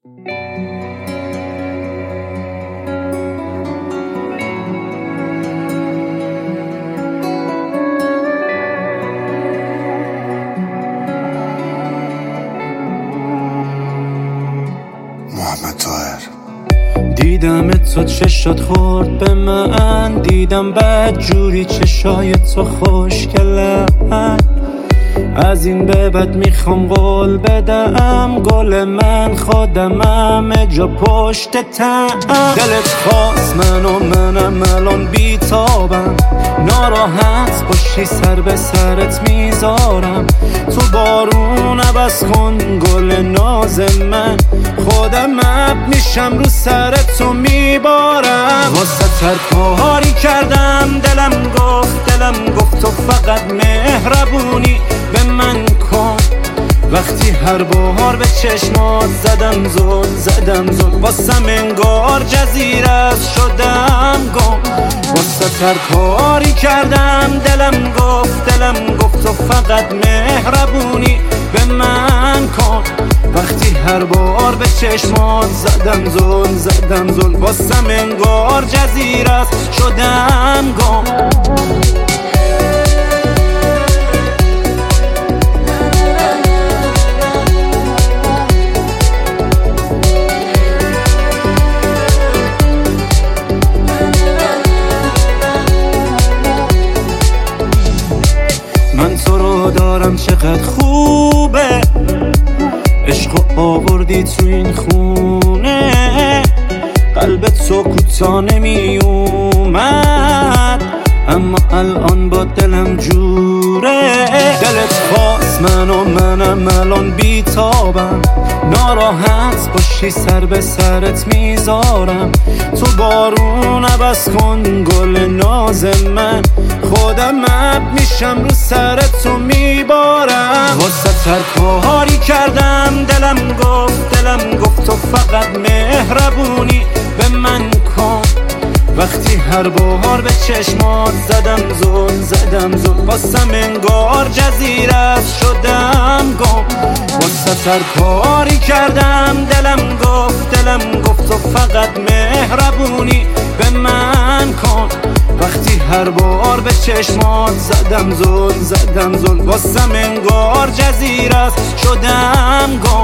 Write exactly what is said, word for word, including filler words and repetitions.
دیدم تو چشات خورد به من، دیدم بد جوری چشای تو خوشگلن. از این به بعد میخوام قول بدم، گل من خودمم جا پشت تن. دلت خواست من و منم الان بیتابم، ناراحت باشی سر به سرت میذارم. تو بارون عوض کن گل ناز من، خودم اب میشم رو سرتو میبارم. واسه تر کاری کردم، دلم گفت دلم گفت تو فقط مهربونی به من کن. وقتی هر بار به چشمات زدم زل زدم زل، واسم انگار جزیره شدم گم. واسه تر کاری کردم، دلم گفت دلم گفت تو فقط مهربونی به من کن. وقتی هر بار به چشمات زدم زل زدم زل، واسم انگار جزیره شدم گم. من تو رو دارم چقدر خوبه، عشق آوردی تو این خونه. قلبت تو کوتا نمی اومد، اما الان با دلم جوره. دلت خواست من و منم الان بیتابم، ناراحت باشی سر به سرت میذارم. تو بارون عوض کن گل ناز من، خودم اب میشم رو سرتو میبارم. واسه تر کاری کردم، دلم گفت دلم گفت تو فقط مهربونی به من کن. وقتی هر بار به چشمات زدم زل زدم زل، واسم انگار جزیره شدم گم. واسه تر کاری کردم، دلم گفت دلم گفت تو فقط مهربونی به من کن. وقتی هر بار به چشمات زدم زل زدم زل، واسم انگار جزیره شدم گم.